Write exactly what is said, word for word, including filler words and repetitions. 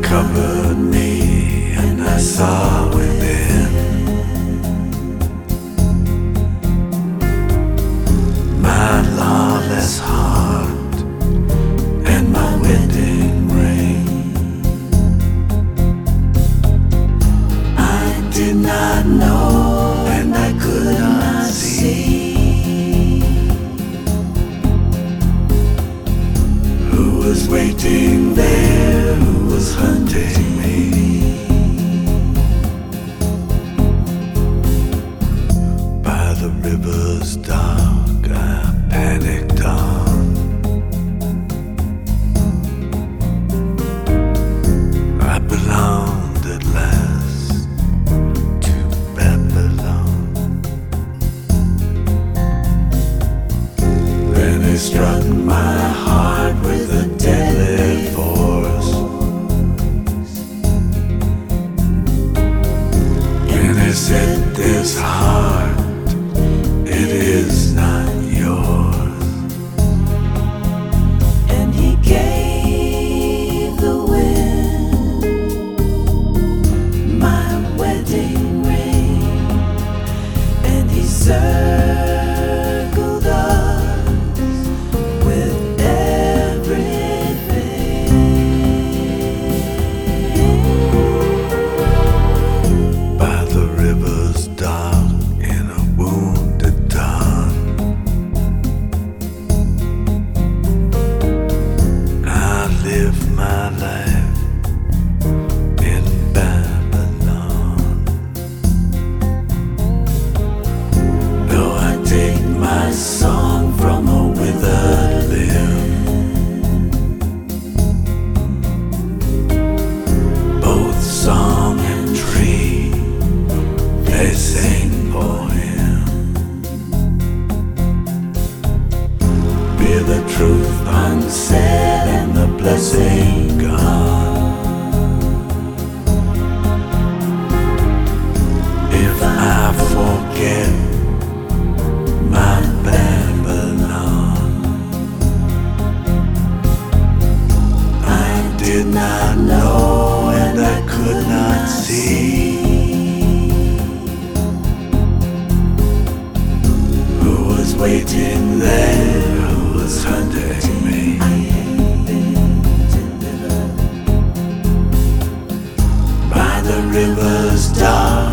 covered me and I saw within my lawless heart and my wedding ring. I did not know and I could not see who was waiting there, who was hunting me. By the river's dark I panicked on. I belonged at last to Babylon. Then it struck my heart with a deadly force, and it said, this heart, it is not yours. And he gave the wind my wedding ring, and he circled us with everything. By the river's dark in a wounded dawn, I live my life in Babylon. Though I take my song from a withered limb, both song and tree, they sing for him. Be the truth unsaid and the blessing gone. If I forget my Babylon, I did not know and I could not see who was waiting there, who was hunting me. By the river's dark